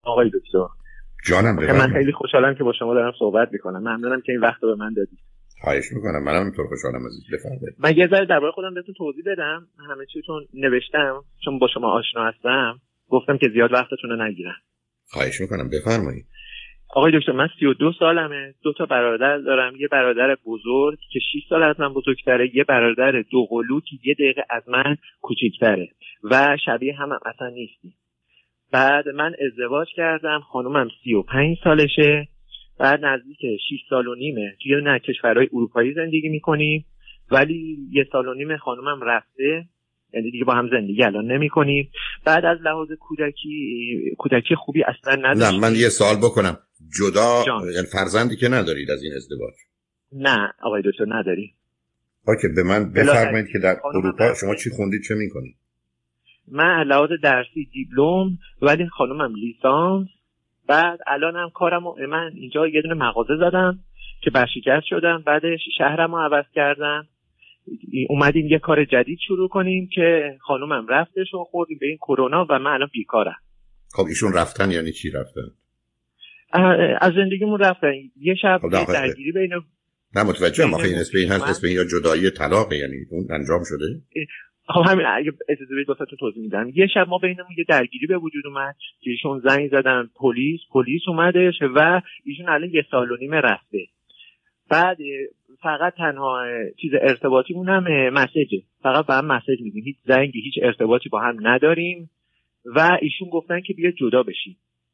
آقای دکتر. جانم من خیلی خوشحالم که با شما دارم صحبت میکنم. ممنونم که این وقت رو به من دادید. خواهش میکنم. منم اینطور خوشحالم عزیز. بفرمایید. من یه ذره درباره خودم بهتون توضیح بدم. همه چیتون نوشتم چون با شما آشنا هستم. گفتم که زیاد وقتتون رو نگیرم. خواهش میکنم بفرمایید. آقای دکتر من 32 سالمه. 2 تا برادر دارم. یه برادر بزرگ که 6 سال از من بزرگتره، یه برادر دوقلو که 1 دقیقه از من کوچیک‌تره و شبیه هم اصلا نیستیم. بعد من ازدواج کردم، خانومم 35 سالشه. بعد نزدیک 6 سال و نیمه توی نه کشورهای اروپایی زندگی میکنیم، ولی 1 سال و نیمه خانومم رفته، یعنی دیگه با هم زندگی الان نمیکنیم. بعد از لحاظ کودکی خوبی اصلا نداشتیم. نه من یه سوال بکنم، جدا یعنی فرزندی که ندارید از این ازدواج؟ نه آقای دکتر نداریم. اوکی، به من بفرمایید که در اروپا شما چی خوندید، چه میکنید؟ من لحاظ درسی دیپلم، ولی خانومم لیسانس. بعد الانم من اینجا یه دونه مغازه زدم که برشکست شدم، بعدش شهرمو عوض کردم، اومدیم یه کار جدید شروع کنیم که خانومم رفتش و خوردیم به این کرونا و من الان بیکارم. خب ایشون رفتن یعنی چی رفتن؟ از زندگیمون رفتن. یه شب درگیری بین نه متوجهم. آخه این اسم این یا جدایی طلاق، یعنی اون انجام شده؟ خب همین اگه اجازه بدید واسه توضیح میدم. یه شب ما بینمون یه درگیری به وجود اومد که ایشون زنگ زدن پلیس اومدش و ایشون الان 1 سال و نیمه رفته. بعد فقط تنها چیز ارتباطیمون هم مسیجه، فقط با هم مسیج میدیم، هیچ زنگی هیچ ارتباطی با هم نداریم و ایشون گفتن که بیا جدا بشیم.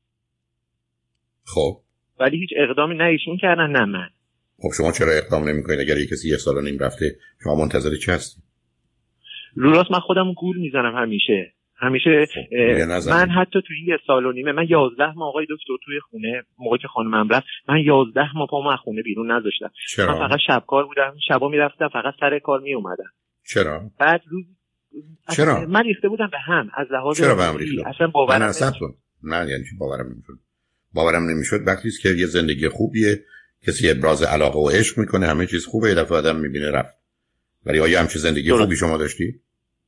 خب ولی هیچ اقدامی نه ایشون کردن نه من. خب شما چرا اقدام نمی‌کنید؟ اگر یک کسی 1 سال و نیم رفته شما منتظر چی هستید؟ راست من خودم گول میزنم همیشه من حتی تو این 1 سال و نیمه من 11 ماه آقای دکتر توی خونه موقعی که خانمم رفت من 11 ماه پامو از خونه بیرون نذاشتم. من فقط شبکار بودم، شبا میرفتم فقط سر کار میومدم. چرا؟ بعد چرا؟ من ریخته بودم به هم از لحاظ چرا به هم ریخته؟ اصلا باورم نمیشد. نه یعنی چی باورم نمیشد؟ وقتی که یه زندگی خوبیه، کسی ابراز علاقه و عشق میکنه، همه چیز خوبه، یه دفعه آدم میبینه رفت. ولی آیا همچین زندگی خوبی شما داشتی؟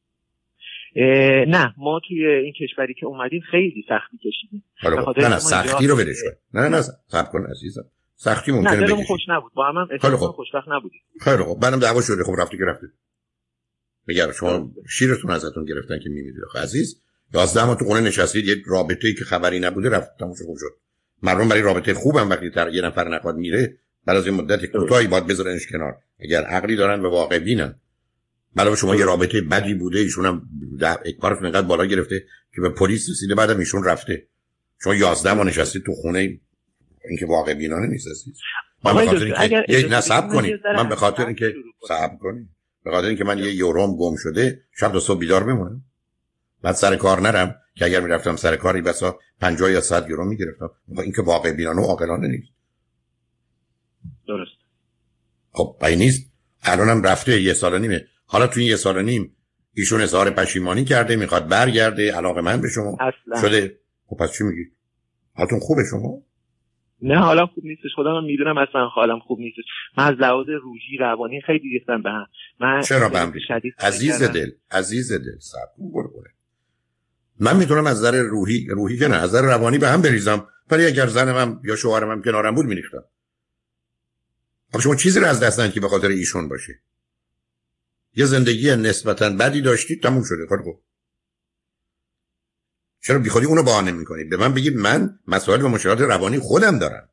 نه ما توی این کشوری که اومدیم خیلی سختی کشیدیم. نه سختی رو ولش کن. نه صبر کن عزیزم. سختی ممکنه بگیری. نه خوش نبود، با هم اصلا خوشبخت نبودیم. خیلی خوب، بعدم دعوا شده. خب رفتی که رفتی. میگم شما شیرتون ازتون گرفتن که میمیرید. عزیز 11 ماه تو خونه نشستید، یه رابطه‌ای که خبری نبوده رفت تموم شد. مردم برای رابطه خوبم وقتی یه نفر نخواد میره، بعد از این مدت کوتاهی باید بذارنش کنار. اگر عقلی دارن و واقع بینن. علاوه شما یه رابطه بدی بوده، ایشون هم کارتون اینقدر بالا گرفته که به پلیس رسیده، بعدم ایشون رفته. شما 11 ماه نشستید تو خونه، این که واقع بینانه نیست عزیز. من به خاطر اینکه نصب کنید، من به خاطر اینکه صبر کنید، به خاطر اینکه من یه یوروم گم شده شب تا صبح بیدار بمونم، بعد سر کار نرم که اگر میرفتم سر کاری بسا 50 یا 100 یورو میگرفتم. این که واقع بینانه و عاقلانه نیست. درست. خب این نیست. الانم رفته 1 سال و نیمه. حالا تو این 1 سال و نیم ایشون اظهار پشیمانی کرده، میخواد برگرده، علاقه‌مند به شما اصلا شده. خب پس چی میگید؟ حالتون خوبه شما؟ نه حالا خوب نیستش، خودم میدونم اصلا حالم خوب نیستش. من از لحاظ روحی روانی خیلی ریختم به هم. من چرا به هم عزیز دل صبر کن. من میتونم از نظر روحی که نه، از نظر روانی به هم بریزم، ولی اگر زنم یا شوهرم هم کنارم بود میریختم. خب شما چیزی رو از دست ندید که به خاطر ایشون باشه. یه زندگی نسبتاً بدی داشتید، تموم شده. خب چرا بیخودی اونو بهانه میکنید؟ به من بگید من مسائل و مشکلات روانی خودم دارم.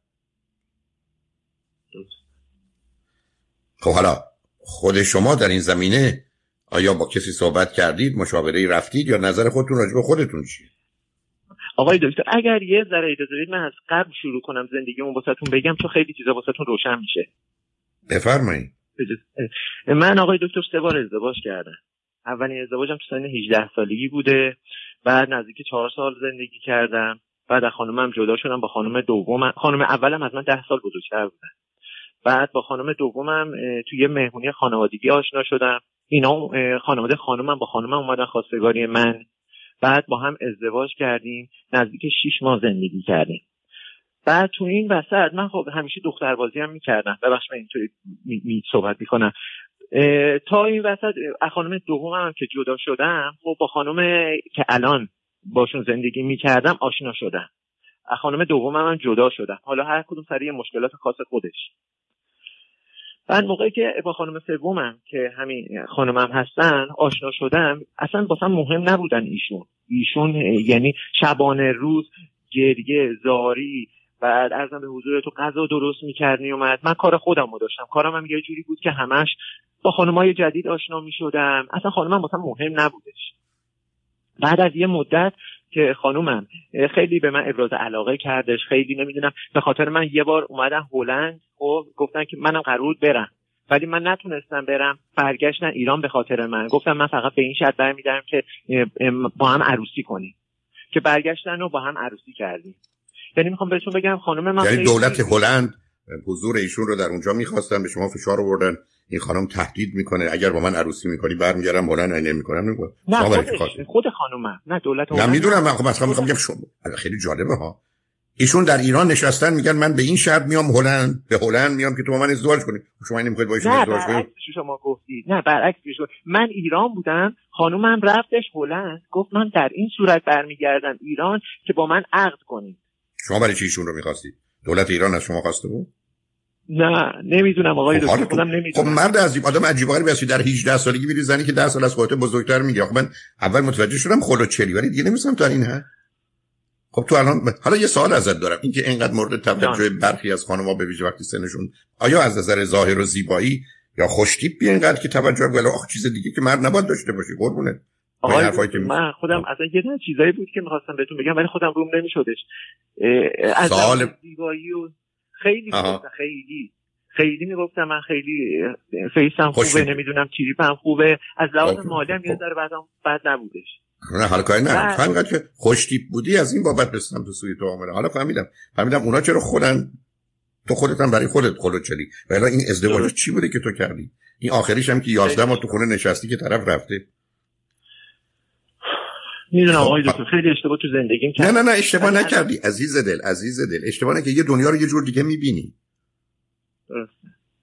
خب حالا خود شما در این زمینه آیا با کسی صحبت کردید، مشاوره‌ای رفتید، یا نظر خودتون راجع به خودتون چیه؟ آقای دکتر اگر یه ذره اجازه بدید من از قبل شروع کنم زندگیمو واسهتون بگم، چون خیلی چیزا واسهتون روشن میشه. بفرمایید. من آقای دکتر 3 بار ازدواج کردم. اولین ازدواجم تو سن 18 سالگی بوده، بعد نزدیک 4 سال زندگی کردم، بعد از خانومم جدا شدم، با خانم دومم، خانم اولم از من 10 سال بزرگتر بودن، بعد با خانم دومم توی یه مهمونی خانوادگی آشنا شدم. اینا خانواده خانومم با خانومم اومدن خواستگاری من، بعد با هم ازدواج کردیم، نزدیک 6 ماه زندگی کردیم. بعد تو این وسط من خب همیشه دختربازی هم میکردم، ببخشید من اینطوری صحبت میکنم. تا این وسط خانم دومم که جدا شدم، خب با خانم که الان باشون زندگی میکردم آشنا شدم. از خانم دومم هم جدا شدم. حالا هر کدوم سر یه مشکلات خاص خودش. بعد موقعی که با خانم سومم که همین خانمم هستن آشنا شدم، اصلا واسم مهم نبودن ایشون یعنی شبانه روز گریه زاری، بعد ارزم به حضور تو غذا درست می‌کرد میومد. من کار خودمو داشتم، کارم هم یه جوری بود که همش با خانمای جدید آشنا می‌شدم، اصلا خانمم واسم مهم نبودش. بعد از یه مدت که خانومم خیلی به من ابراز علاقه کردش، خیلی نمیدونم به خاطر من یه بار اومدن هلند و گفتن که منم قرار برم، ولی من نتونستم برم، برگشتن ایران به خاطر من. گفتم من فقط به این شرط برمی‌دارم که با هم عروسی کنیم، که برگشتن و با هم عروسی کردیم. یعنی میخوام بهتون بگم خانم من یعنی دولت هلند حضور ایشون رو در اونجا می‌خواستن، به شما فشار آوردن این خانم تهدید میکنه اگر با من عروسی میکنی برمیگردم هلند نمیکنم. نه خود خانومم، نه دولت هلند. نه میدونم، من خب مثلا میخوام بگم شما خیلی جالبه ها، ایشون در ایران نشستن میگن من به این شرط میام هلند، به هلند میام که تو با من ازدواج کنی. شما نمیخواید با ایشون ازدواج کنید؟ نه شما گفتید نه، برعکس شد. من ایران بودم، خانومم رفتش هلند، گفت من در این صورت برمیگردم ایران که با من عقد کنید. شما برای چی ایشون رو می‌خواستید؟ دولت ایران از شما خواسته بود؟ نه نمیدونم آقای دکتر، خودم نمیدونم. خب مرد عزیز، آدم عجیب غریبی هستی، در 18 سالگی میری زنی که 10 سال از خودت بزرگتر میگه. خب من اول متوجه شدم خلوچلی، ولی دیگه نمی‌فهمم تا این ها. خب تو الان حالا یه سوال ازت دارم، این که اینقدر مورد توجه برخی از خانم‌ها به ویژه وقتی سنشون، آیا از نظر ظاهر و زیبایی یا خوش‌تیپ اینقدر که توجه ولی آخ چیز دیگه که مرد نباید داشته باشی قربونت. من خودم اصلا یه چیزایی بود که می‌خواستم بهتون بگم ولی خودم روم نمی‌شدش. از زیبایی و خیلی خیلی میگفتم من خیلی فیسم خوبه، نمیدونم تریپم خوبه، از لحاظ مالی هم یه ذره بد نبودش. نه حالا کاری نه، فهمیدم که خوش تیپ بودی از این بابت بستم تو سوی تو آمده. حالا فهمیدم اونا چرا تو خودت هم برای خودت خلوچلی. ولی این ازدواج چی بوده که تو کردی؟ این آخریش هم که 11 ماه تو خونه نشستی که طرف رفته. میدونم آقای دکتر خیلی اشتباه تو زندگیم کردم. نه اشتباه نکردی عزیز دل. اشتباه نه که یه دنیا رو یه جور دیگه می‌بینی. درسته.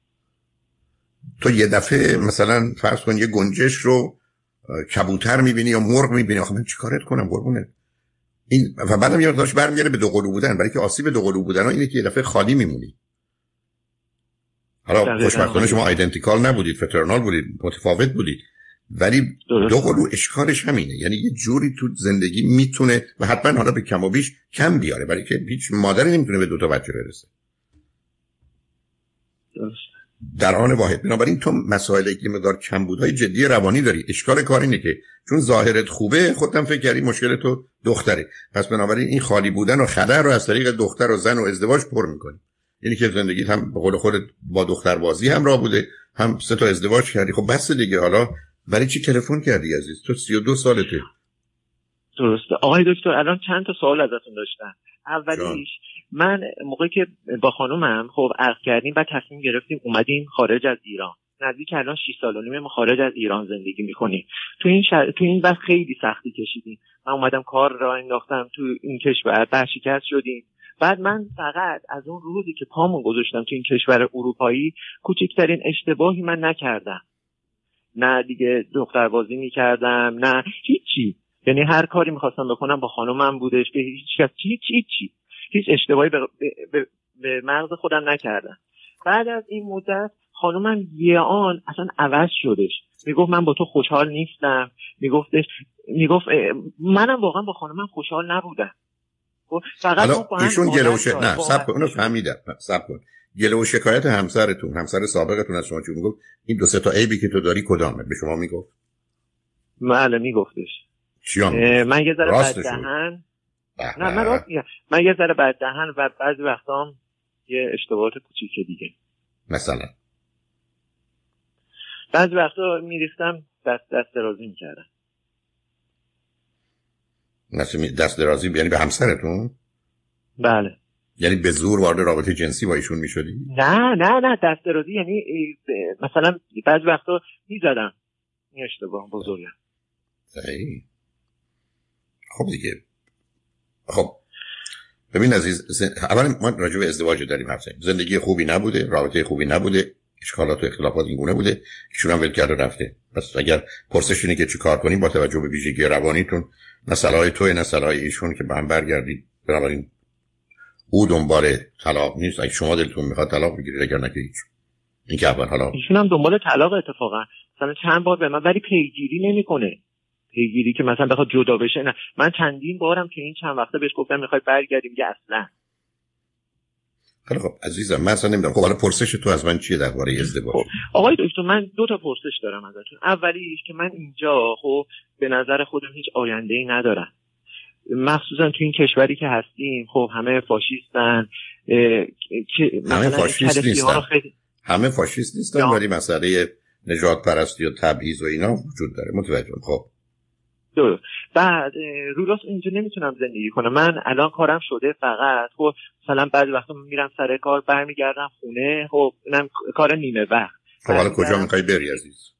تو یه دفعه مثلا فرض کن یه گنجش رو کبوتر می‌بینی یا مرغ می‌بینی، آخه من چیکارت کنم قربونت؟ این و بعدم یه داشت برمیگره به دوقلو بودن، برای که آسیب دوقلو بودن اینه که یه دفعه خالی میمونی. حالا خوشبختانه شما آیدنتیکال نبودید، فترنال بودید، متفاوت بودید، ولی دوقلو اشکالش همینه. یعنی یه جوری تو زندگی میتونه و حتما حالا به کم و بیش کم بیاره، برای که هیچ مادری نمیتونه به 2 تا بچه برسه در آن واحد. بنابراین تو مسائلی که مقدار کمبودهای جدی روانی داری، اشکال کار اینه که چون ظاهرت خوبه خودت فکر کردی مشکل تو دختره، پس بنابراین این خالی بودن و خطر رو از طریق دختر و زن و ازدواج پر میکنی. یعنی که زندگیت هم به قول خودت با دختر بازی هم راه بوده، هم 3 تا ازدواج کردی. خب بس دیگه، حالا برای چی تلفن کردی عزیز؟ تو 32 سالته. درسته آقای دکتر، الان چند تا سوال ازتون داشتم. اولیش من موقعی که با خانومم خب عقد کردیم بعد تصمیم گرفتیم اومدیم خارج از ایران. نزدیک الان 6 سال و نیم ما خارج از ایران زندگی میکنیم. تو این وقت خیلی سختی کشیدیم. من اومدم کار را انداختم تو این کشور، برشکست شدیم. بعد من فقط از اون روزی که پامون گذاشتم تو این کشور اروپایی کوچکترین اشتباهی من نکردم. نه دیگه دختربازی میکردم، نه هیچی. یعنی هر کاری میخواستم بکنم با خانومم بودش، به هیچ اشتباهی به مغز خودم نکردم. بعد از این مدت خانومم یه آن اصلا عوض شدش، میگفت من با تو خوشحال نیستم، میگفت منم واقعا با خانومم خوشحال نبودم. فقط ایشون نه صبر کن، اونو فهمیدم. صبر کن، گله و شکایت همسر سابقتون از شما چی میگفت؟ این 2-3 تا عیبی که تو داری کدامه؟ به شما میگفت؟ بله میگفتش. من یه ذره بددهن، نه من راست میگم، من یه ذره بددهن و بعضی وقتا هم یه اشتباهات کوچیک دیگه. مثلا بعضی وقتا میریختم دست درازی میکردم. دست درازی یعنی به همسرتون؟ بله. یعنی به زور وارد رابطه جنسی با ایشون میشدی؟ نه دست درازی یعنی مثلا بعضی وقتا میزدم. این اشتباه بزرگه. صحیح. خب دیگه، خب ببین عزیز، اولا ما راجع به ازدواج داریم حرف می‌زنیم. زندگی خوبی نبوده، رابطه خوبی نبوده، اشکالات و اختلافات اینگونه بوده، ایشون هم ول کرده رفته. پس اگر پرسش اینه که چی کار کنیم با توجه به ویژگی روانیتون، مسائل توی مسائل ایشون که به هم برگردید، بنابراین او دنبال طلاق نیست، اگه شما دلتون میخواد طلاق بگیرید، اگر نه که هیچ. این که اول. حالا ایشون هم دنبال طلاق اتفاقا مثلا چند بار به من، ولی پیگیری نمیکنه. پیگیری که مثلا بخواد جدا بشه نه. من چندین بارم که این چند وقته بهش گفتم میخوای برگردیم، که اصلا. خیلی خب عزیزم، من اصلا نمیدونم. خب حالا پرسش تو از من چیه درباره ازدواج؟ خب آقای دکتر، من 2 تا پرسش دارم ازتون. اولیش که من اینجا خب به نظر خودم هیچ آینده‌ای ندارم، مخصوصا تو این کشوری که هستیم. خب همه فاشیستن، که همه فاشیست نیستن، خیلی... همه فاشیست نیستن، ولی مسئله نجات پرستی و تبعیض و اینا وجود داره. متوجهم. خب درست. بعد رو راست اینجا نمیتونم زندگی کنم. من الان کارم شده، فقط خب مثلا بعضی وقتا میرم سر کار، برمیگردم خونه، خب اینم کار نیمه وقت. خب حالا کجا میخوای بری عزیز؟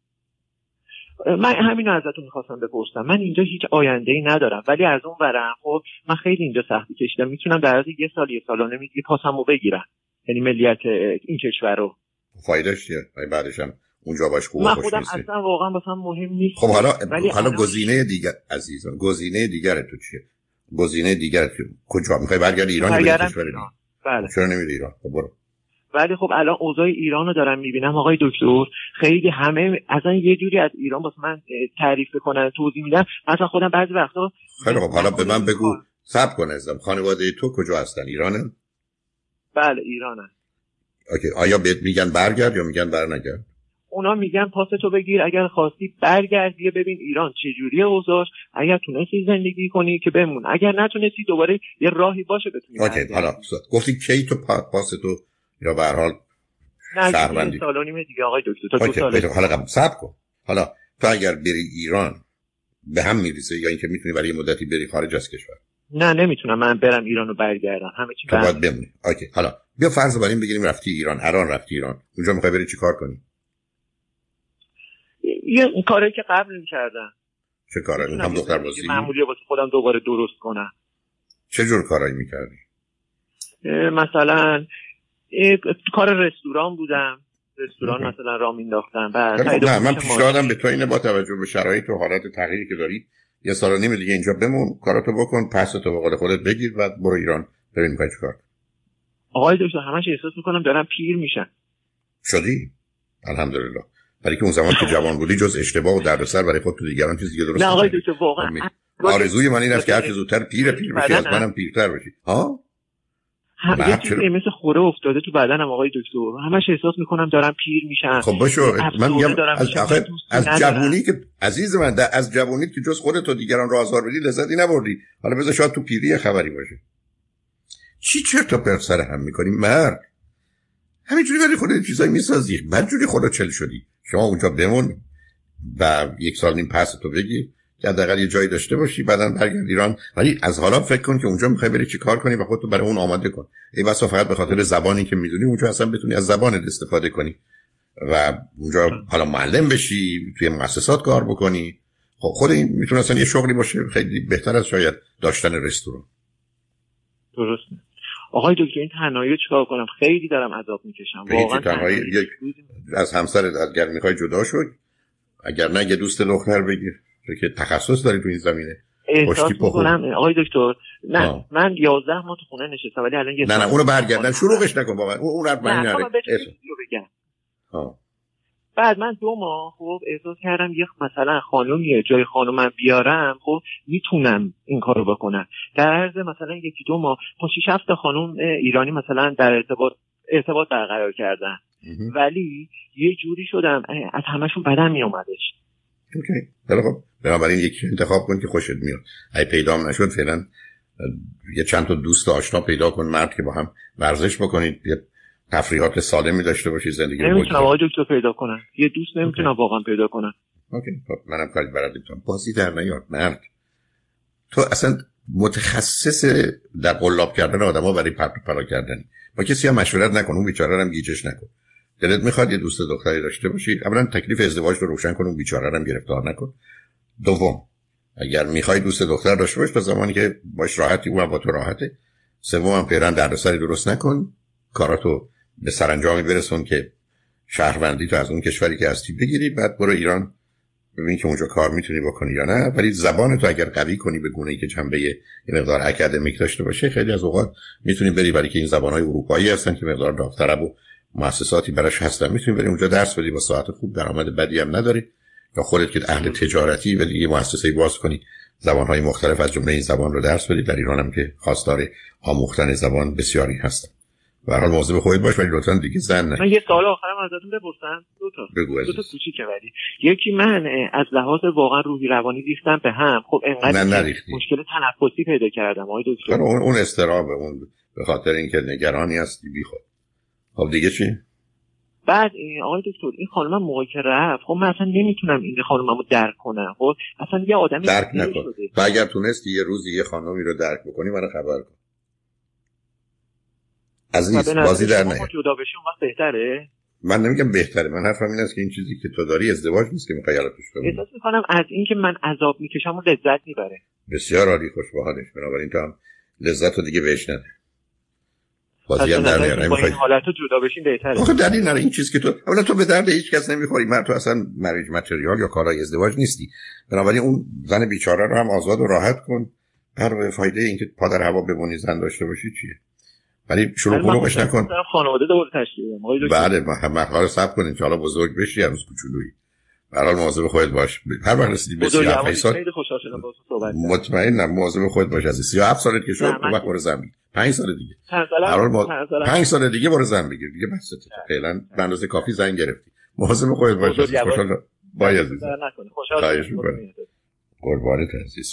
من همینو ازتون میخواستم بپرسم. من اینجا هیچ آینده‌ای ندارم، ولی از اون برم خب من خیلی اینجا سختی کشیدم. میتونم در از 1 سال 1 سال و نیم پاسمو بگیرم، یعنی ملیت این کشور رو. فایدهش چیه؟ بعدش هم اونجا باش خوب من خوش خودم نیستی. اصلا واقعا واسم مهم نیست. خب حالا گزینه دیگر عزیزم، گزینه دیگر تو چیه؟ گزینه دیگر کجا میخوای برگردی؟ ایران یا کشور دیگه؟ بله. چرا نمیری ایران؟ خب برو. ولی خب الان اوضاع ایران رو دارم میبینم آقای دکتر، خیلی همه اصلا یه جوری از ایران واسه من تعریف کنن، توضیح میدن، اصلا خودم بعضی وقتا. خیلی خب حالا به من بگو، صبر کن عزیزم، خانواده تو کجا هستن؟ ایرانه؟ بله ایرانه. اوکی. آیا بهت میگن برگرد یا میگن برنگرد؟ اونا میگن پاستو بگیر، اگر خواستی برگرد بیا ببین ایران چجوریه اوضاعش، اگر تونستی زندگی کنی که بمون، اگر نتونستی دوباره یه راهی باشه بتونی. اوکی. حالا گفتی کی تو پاستو یا به هر حال شهروندی؟ 2 سال و نیم دیگه آقای دکتر، تا 2 سال. حالا صبر کن. حالا تو اگر بری ایران به هم میریزه یا اینکه میتونی برای مدتی بری خارج از کشور؟ نه نمیتونم من برم ایران و برگردم، همه چی باید بمونی. اوکی. حالا بیا فرض بر این بگیریم رفتی ایران، الان رفتی ایران، اونجا میخوای بری چیکار کنی؟ یه کاری که قبل می‌کردم. چه کاری؟ هم دختر بازی معمولی واسه خودم دوباره درست کنم. چه جور کارایی می‌کردی؟ مثلا کار رستوران بودم، رستوران مثلا راه مینداختم. بعد نه من پیشنهادم به تو اینه با توجه به شرایط و حالت تغییری که داری 1 سال و نیم دیگه اینجا بمون، کاراتو بکن، پساتو به قول خودت بگیر و برو ایران ببین می‌خوای چیکار. آقای دکتر همش احساس می‌کنم دارم پیر میشم. شدی؟ الحمدلله. برای که اون زمان که جوان بودی جز اشتباه و دردسر برای خودت و دیگران چیز دیگه درست نه آقای دکتر واقعا آرزوی من این است که هر چه زودتر پیر بشی، از منم پیرتر بشی. ها؟ یه چیزی مثل خوره افتاده تو بدنم آقای دکتر، همش احساس میکنم دارم پیر میشم. خب باشو، من میگم از جوونی که عزیز من از جوونی که جز خودت و دیگران رو آزار بدی لذتی نبردی، حالا بذار شاید تو پیری خبری باشه. چی چرت و پرت سر هم میکنی مرد؟ همینجوری ولی خودت چیزایی میسازی، بدجوری خدا چل شدی. شما اونجا بمون و 1 سال نیم پس تو بگی که حداقل یه جایی داشته باشی، بعداً برگرد ایران. ولی از حالا فکر کن که اونجا میخوای بری چی کار کنی و خودتو برای اون آماده کن. ای بسا فقط به خاطر زبانی که میدونی اونجا اصلا بتونی از زبانت استفاده کنی و اونجا حالا معلم بشی، توی مؤسسات کار بکنی. خب خود این میتونه اصلا یه شغلی باشه خیلی بهتر از شاید داشتن رستوران. درسته. آقای دکتر این تنهایی چیکار کنم؟ خیلی دارم عذاب میکشم واقعا. تنهایی یک از همسرت اگر میخوای جدا شو، اگر نه یه دوست دختر بگیر که تخصص داری تو این زمینه. احساس میکنم آقای دکتر نه من 11 ماه تو خونه نشستم ولی الان نه اونو برگردن شروعش نکن واقعا. اون رد من نره. بگم بعد من 2 ماه خب احساس کردم یه مثلا خانومیه جای خانومم بیارم، خب میتونم این کارو بکنم. در عرض مثلا 1-2 ماه با 6-7 خانوم ایرانی مثلا در ارتباط برقرار کردم، ولی یه جوری شدم از همشون بدم میومدش. اوکی. خب بنابراین یکی انتخاب کن که خوشت میاد. اگه پیدا نشد فعلا یه چند تا دوست آشنا پیدا کن، مرد که با هم ورزش بکنید، یه تفریحات سالمی داشته باشی، زندگی رو نمیتونم آقای دکتر پیدا کنم. یه دوست نمیتونم واقعا پیدا کنم. اوکی. خب منم کاری برات نمیتونم. بازی در نیار مرد. تو اصلا متخصص در قلاب کردن آدما برای پرا کردن. با کسی هم مشورت نکن، اون بیچاره رو هم گیجش نکن. دلت میخواد یه دوست دختری داشته باشی، اولا تکلیف ازدواج رو روشن کن، اون بیچاره رو هم گرفتار نکن. دوم اگر میخوای دوست دختر داشته باش تا زمانی که باش راحتی اون با تو راحته. سوم هم پیران دردسری درست نکن، کاراتو به سرانجامی برسون که شهروندی تو از اون کشوری که هستی بگیری، بعد برو ایران ببین که اونجا کار میتونی بکنی یا نه. ولی زبان تو اگر قوی کنی به گونه‌ای که جنبه یه مقدار اکادمیک داشته باشه، خیلی از اوقات میتونی بری، برای که این زبان‌های اروپایی هستن که مقدار داوطلب و مؤسساتی براش هستن، میتونی بری اونجا درس بدی با ساعت خوب، درآمد بدی هم نداری. یا خودت که اهل تجارتی ولی یه مؤسسه‌ای باز کنی، زبان‌های مختلف از جمله این زبان رو درس بدی. در ایران هم که خواستار آموختن زبان بسیاری هستن. به هر حال مواظب خودت باش، ولی لطفاً دیگه زن نه. من یه سوال آخرام ازتون بپرسم. دو تا کوچیکه، ولی یکی من از لحاظ واقعا روحی روانی ریختم به هم. خب انقدر مشکل تنفسی پیدا کردم آقای دکتر. اون استراب، اون به خاطر اینکه نگرانی هستی بیخود. خب دیگه چی؟ بعد آقای دکتر این خانم موقعی که رفت، خب من اصلا نمیتونم این خانممو درک کنم. خب اصلا یه آدمی درک نکن. تو اگر تونستی یه روزی یه خانمی رو درک بکنی منو خبر کن. عزیز بازی در نیار. جدا بشی اون وقت بهتره. من نمیگم بهتره، من حرفم این است که این چیزی که تو داری ازدواج نیست که میخوای یادش کنی. احساس میکنم از این که من عذاب میکشم و لذت میبره. بسیار عالی، خوش به حالش. بنابراین تو هم لذت رو دیگه بهش نده. بازی هم در نیار. با این حالتو جدا بشین بهتره. آخه دلیل نداره این چیز که تو اولا تو به درد هیچ کس نمیخوری. من تو اصلا مریج متریال یا کارهای ازدواج نیستی. بنابراین اون زن بیچاره رو هم آزاد و راحت کن. هر فایده این که پادر هوا بمونی زن داشته باشی چیه؟ ولی شروع کنوش نکن. خانواده دوباره تشکیل بدم. بله ما صبر کنین که حالا بزرگ بشی، هنوز کوچولویی. به هر حال مواظب خودت باش. هر وقت رسیدی به 37 سال خیلی خوشحال شدم باهاتون صحبت کردم. مطمئنم مواظب خودت باش. از 37 سالت که شد اون وقت برو زن بگیر. 5 سال دیگه. هر حال 5 سال دیگه برو زن بگیر. دیگه بس فعلا به اندازه کافی زن گرفتی. مواظب خودت باش. خوشحال باش عزیز. خوشحال شدم. قربانت عزیز.